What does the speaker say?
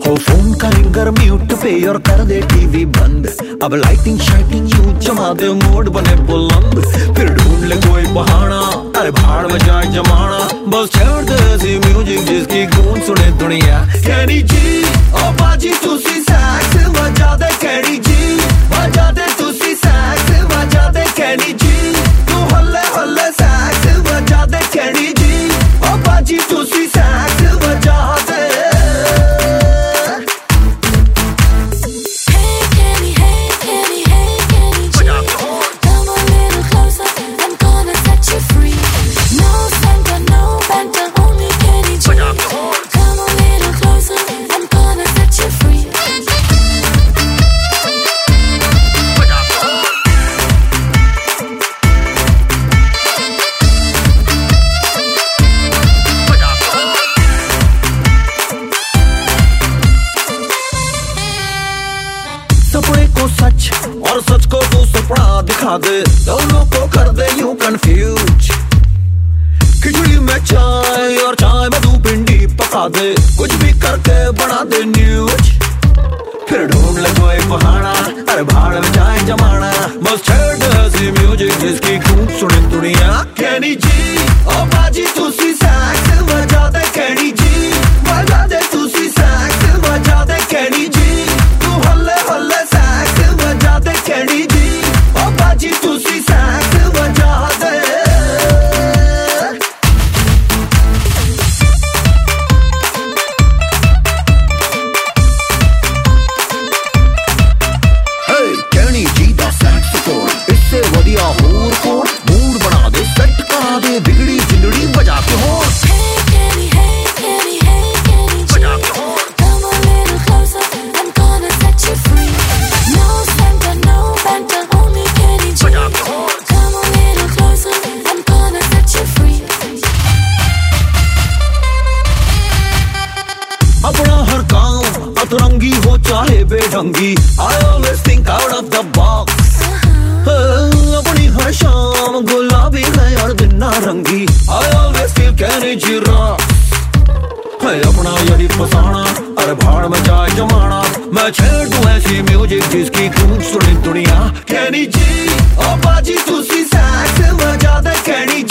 वो फोन का ringer mute पे और कर दे टीवी बंद। अब लाइटिंग शाइटिंग यूं जमा दे मोड बने बुलंद। फिर ढूंढ ले कोई बहाना, अरे भाड़ में जाए जमाना। बस छेड़ दे ऐसी म्यूजिक जिसकी गूंज सुने दुनिया। कैनी जी ओ बाजी तुसी सैक्स बजा दे, कैनी जी बजा दे तुसी सैक्स बजा दे, कैनी जी तू हल्ले हल्ले सैक्स बजा दे, कैनी जी ओ बाजी तुसी सैक्स बजा दे। सपने को सच और सच को तू सपना दिखा दे, दोनों को कर दे यूं कंफ्यूज। खिचड़ी में चाय और चाय में तू भिंडी पका दे, कुछ भी करके बना दे न्यूज। फिर ढूंढ ले कोई बहाना, अरे भाड़ में जाए जमाना। बस छेड़ दे ऐसी म्यूजिक जिसकी गूंज सुने दुनिया। कैनी जी ओ बाजी तुसी सैक्स बजा दे, कैनी जी बजा दे तुसी सैक्स बजा दे, कैनी जी तू हल्ले हल्ले सैक्स बजा दे, कैनी जी ओ बाजी तुसी सैक्स बजा दे। कैनी जी दा सैक्सोफोन इससे वधिया होर कोण। मूड बना दे सेट करा दे, बिगड़ी जिंदड़ी बजा के होर। अपना हर काम अतरंगी हो चाहे बेढंगी, I always think out of the box। अपनी हर शाम गुलाबी है और दिन नारंगी, I always feel Kenny ji rocks. अपना यही फसाना, अरे भाड़ में जाए जमाना। मैं छेड़ दूं ऐसी म्यूजिक जिसकी गूंज सुने दुनिया। कैनी जी ओ बाजी तुसी सैक्स बजा दे, कैनी